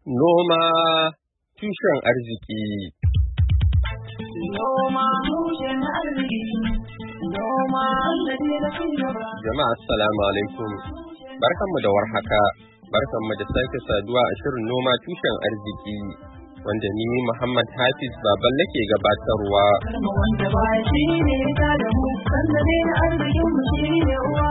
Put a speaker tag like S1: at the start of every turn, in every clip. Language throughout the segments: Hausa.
S1: Noma tushen arziki.
S2: Noma tushen arziki. Noma sannadi da cigaba.
S1: Jama'a assalamu alaikum. Barkanmu da warhaka. Barkanmu da sake saduwa a shirin noma tushen arziki. Wanda ni Muhammad Hafiz Baballe ke gabatarwa.
S2: Wanda ba shi ne ta da mu, sannadi da arzikin mu shi ne uwa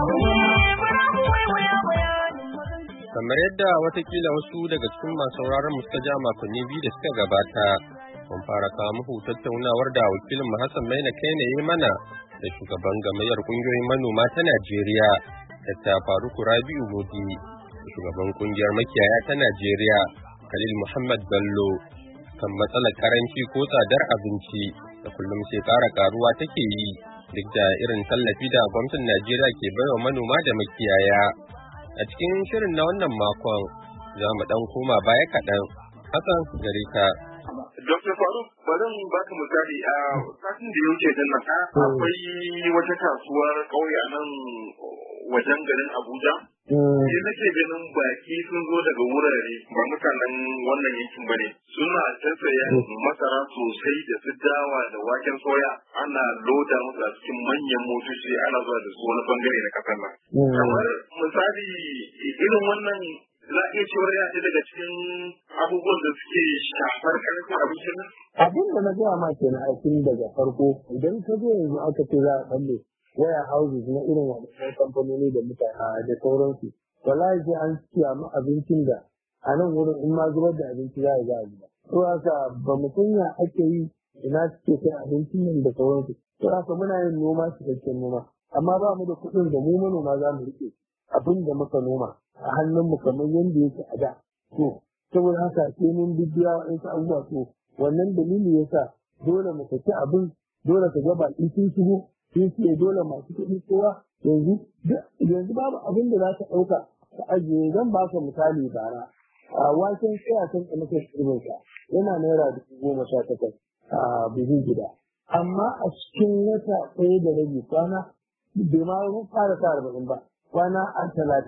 S1: Kamar yadda watakila wasu daga cikin masu sauraron mu suka ja makonni biyu da suka gabata, mun fara kawo muku tattaunawar da wakilin mu Hassan Maina Kaina yi mana da shugaban gamayyar kungiyoyin manoma ta Najeriya, Dr. Faruk Rabi'u Mudi, da shugaban kungiyar makiyaya ta Najeriya, Khalil Muhammad Bello, kan matsalar karanci ko tsadar abinci da kullum sai ƙara karuwa take yi duk da irin tallafi da gwamnatin Najeriya ke baiwa manoma da makiyaya. A cikin shirin na wannan makon za mu dan koma baya kaɗan. Hassan gare ka.
S3: Dr. Faruk, bari mu baka misali a satin da ya wuce din nan akwai wata kasuwar ƙauye a nan wajen garin Abuja. Sai nake ganin baki sun zo daga wurare ba mutanen wannan yankin bane. Suna sayan masara sosai da su dawa da waken soya ana loda musu a cikin manyan motoci ana zuwa da su wani bangare na kasar nan. Kamar misali irin wannan za a iya cewar ya daga cikin abubuwan da suke shafar karfin abincin nan?
S4: Abin da na gaya ma kenan aikin daga farko idan ka zo yanzu aka ce za a balle waya houses na irin waɗannan kamfanoni da mutane da sauransu. Wallahi sai an siya mu abincin da a nan wurin in ma zubar da abinci za a ga ba. To haka ba mu sanya ake yi ina suke kai abincin nan da sauransu. To haka muna yin noma cikakken noma amma ba mu da kuɗin da mu manoma za mu riƙe abin da muka noma a hannunmu kamar yadda yake a da. To, saboda haka sai mun bibiya waɗansu abubuwa to wannan dalili ya sa dole mu saki abin dole ka ga baƙi sun shigo sun ce dole masu kuɗi kowa yanzu babu abin da za ka ɗauka ka ajiye zan baka misali bara. A waken tsaya kan muka shirinsa yana naira 18,000 a buhun gida. Amma a cikin wata ɗaya da rabi kwana bai ma fara sa 40 ba. Kwana a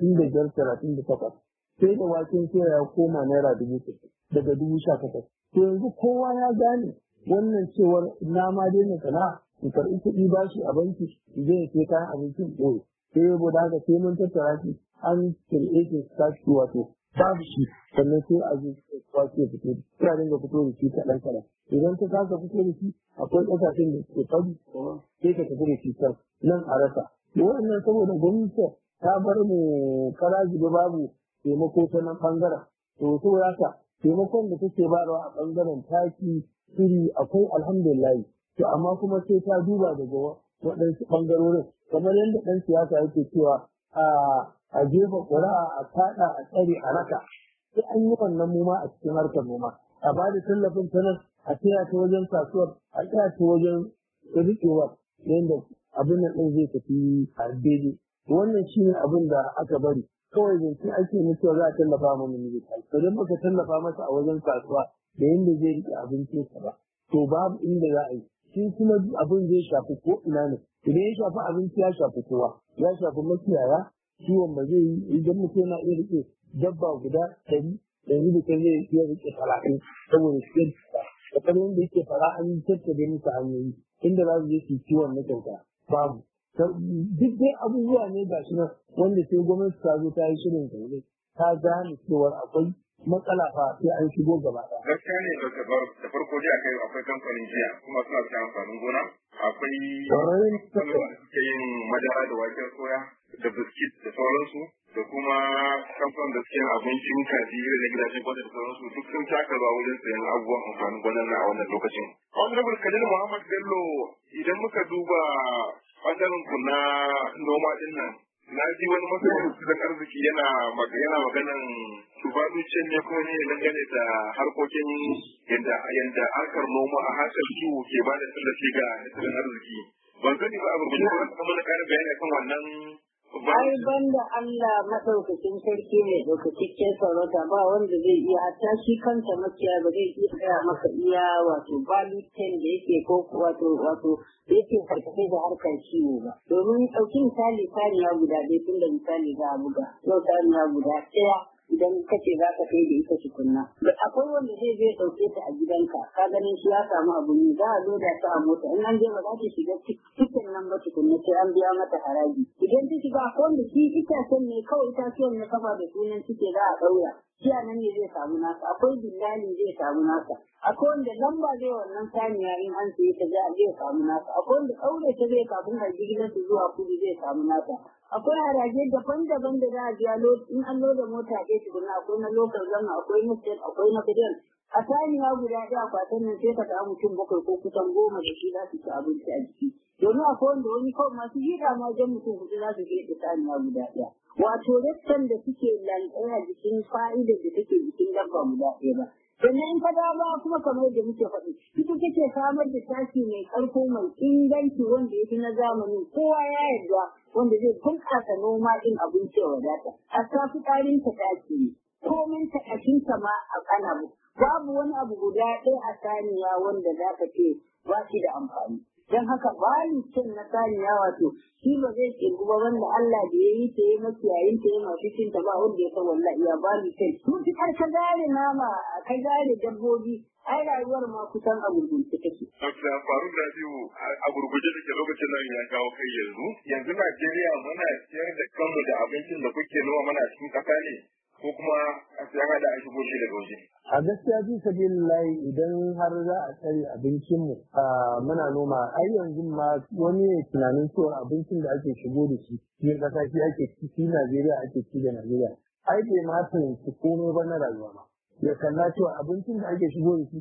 S4: 35-38 sai da waken soya ya koma naira 60,000 daga 18,000. To yanzu kowa ya gane wannan cewar na ma daina sana'a in karɓi kuɗi bashi a banki zai sai kayan abincin ɓoye. Sai yabo da haka sai mun tattara shi an kirɗe shi wato babu shi sannan sai a zo kwace fito sai a dinga fito da shi kaɗan kaɗan. Idan ka kasa fito da shi akwai ƙasashen da suke fadi sai ka tafi da shi can nan a rasa. Wannan saboda gwamnati ta bar mu karaji da babu taimako ta nan ɓangaren. To saboda haka taimakon da take bayarwa a ɓangaren taki shiri akwai alhamdulillah. To amma kuma sai ta duba daga waɗansu ɓangarorin kamar yadda ɗan siyasa yake cewa a jefa ƙuri'a a kaɗa a tsare a raka. Sai an yi wannan noma a cikin harkar noma. A ba da tallafin ta nan a tsaya ta wajen kasuwar a tsaya ta wajen riƙewar yadda abin nan ɗin zai tafi a daidai. Wannan shi ne abin da aka bari kawai zance ake mutuwa za a tallafa mana ne idan baka tallafa masa a wajen kasuwa da yadda zai rike abincinsa ba to babu inda za a yi shi kuma abin zai shafi ko ina ne idan ya shafi abinci ya shafi kowa ya shafi makiyaya ciwon ba zai yi idan mutum yana iya rike dabba guda 100 yanzu da kan zai iya rike 30 saboda shi da kamar yadda yake fara an tattabe musu hanyoyi inda za su je su ciwon na kyauta babu. Duk dai abubuwa ne ga shi nan wanda sai gwamnati ta zo ta yi shirin zaune ta gane cewar akwai matsala fa sai an shigo gaba ɗaya.
S3: Gaskiya ne da farko dai akwai kamfanin jiya kuma suna siyan amfanin gona akwai kamfanin suke yin madara da waken soya da biskit da sauransu da kuma kamfanin da suke yin abincin kaji na gidajen gwada da sauransu duk sun taka zuwa wajen sayan abubuwan amfanin gonan na a wannan lokacin. Honorable Khalil Muhammad Bello idan muka duba ɓangaren ku na noma din nan na ji wani masanin arziki yana maganan tubalucin ne kuma ne dangane da harkokin yadda harkar noma a harkar kiwo ke ba da tallafi ga tattalin arziki. Ban sani ba a gurgurje ko kuma na ƙara bayani akan wannan.
S5: Ai banda Allah madaukakin sarki mai ɗaukakakken sarauta ba wanda zai iya hatta shi kansa makiya ba zai iya gaya maka iya wato balutan da yake ko wato da yake karkace da harkar ciwo ba. Domin ɗauki misali saniya guda ɗaya tun da misali za a buga. Yau saniya guda ɗaya idan kace za ka kai da ita tukunna. Akwai wanda zai ɗauke ta a gidanka, ka ganin shi ya samu abu ne za a loda ta a mota in an je ba za ta shiga cikin nan ba tukunna sai an biya mata haraji. Idan ta shiga akwai wanda shi itacen ne kawai itacen ne kafa da sunan suke za a ɗaura. Shi a nan ne zai samu nasa, akwai dillali zai samu nasa, akwai wanda lamba zai wannan saniya in an sayi ta zai samu nasa, akwai wanda ɗaure ta zai kafin a jigilar su zuwa kudu zai samu nasa. Akwai haraje daban-daban da za a biya in an loda mota ɗaya tukuna, akwai na lokal gama, akwai na state, akwai na federal. A saniya guda ɗaya akwatin nan sai ka samu mutum 7 ko kusan 10 da shi za su ci abinci a jiki. Domin akwai wanda wani kawai masu hira ma wajen mutum 4 za su je saniya guda ɗaya. Wato rassan da suke lantsaya jikin fa'idar da take jikin dabba guda ɗaya ba. Sannan in ka ba kuma kamar da muke faɗi, ita take samar da taki mai ƙarko mai inganci wanda ya fi na zamani kowa ya yarda wanda zai bunƙasa noma ɗin abinci ya wadata. A safi ƙarin ta taki ne, komin ta ƙashinta ma a ƙanabu. Babu wani abu guda ɗaya a saniya wanda za ka ce ba shi da amfani. Don haka bayan cin na saniya wato shi ba zai kirgu ba wanda Allah da ya yi ta yi makiyayin ta yi masu cin ta ba wanda ya san wallahi ya bani cin. Mutukar ka gane nama ka gane dabbobi ai rayuwar ma kusan a gurgurce take.
S3: Dr. Faruk Rabiu a gurguje da ke lokacin nan ya kawo kai yanzu. Yanzu Najeriya muna ciyar da kanmu da abincin da kuke noma mana cikin ƙasa ne ko kuma sai an haɗa a shigo shi daga waje.
S4: A gaskiya fi sabilillahi idan har za a tsare abincinmu muna noma ai yanzu ma wani ne tunanin cewa abincin da ake shigo da shi cikin ƙasa shi ake ci Najeriya ake ci da Najeriya ai bai ma fahimci komai ba na rayuwa ba. Ya kalla cewa abincin da ake shigo da shi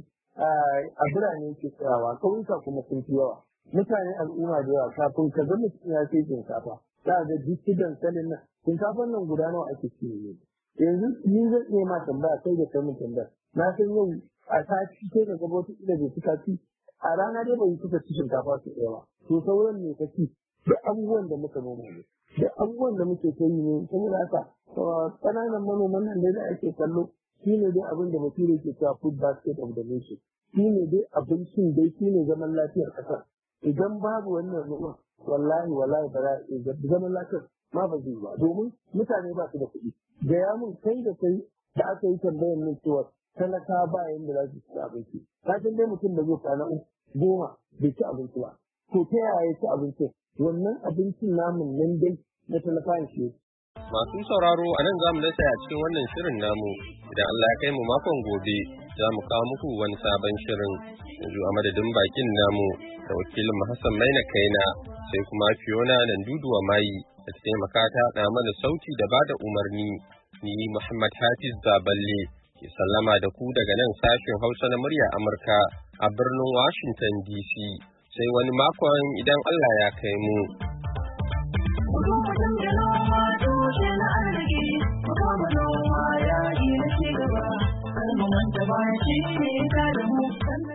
S4: a birane ke tsayawa ƙauyuka kuma sun fi yawa. Mutane al'umma da yawa kafin ka ga mutum ya ce shinkafa za a ga duk dankalin nan shinkafan nan guda nawa ake ci ne. Yanzu ni zan iya ma tambaya kai da kai mun tambaya na san yau a sati sai ka gaba wata ila bai fita ci a rana dai bai fita ci shinkafa su ɗaya ba to sauran ne ka ci da abubuwan da muka noma ne da abubuwan da muke kai ne saboda haka ƙananan manoman nan da ake kallo shine dai abin da bature ke cewa food basket of the nation shine dai abincin dai shine zaman lafiyar ƙasar idan babu wannan noma wallahi ba za a zaman lafiyar ma ba zai ba domin mutane ba su da kuɗi da ya mun kai da aka yi tambayar min cewa talaka ba yanda za su ci abinci ka san dai mutum da zai kwana 10 bai ci abinci ba to ta yaya ya ci abinci wannan abincin namun nan dai na talaka shi.
S1: Masu sauraro a nan za mu dasa a cikin wannan shirin namu idan Allah ya kai mu makon gobe za mu kawo muku wani sabon shirin yanzu a madadin bakin namu da wakilin Hassan Maina Kaina sai kuma Fiona Nanduduwa Mai da ta taimaka ta haɗa mana sauti da bada umarni ni Muhammad Hafiz Baballe ke sallama da ku daga nan sashen Hausa na murya Amurka a birnin Washington DC sai wani makon idan Allah ya kai mu.
S2: Manta ba shi ne ta da mu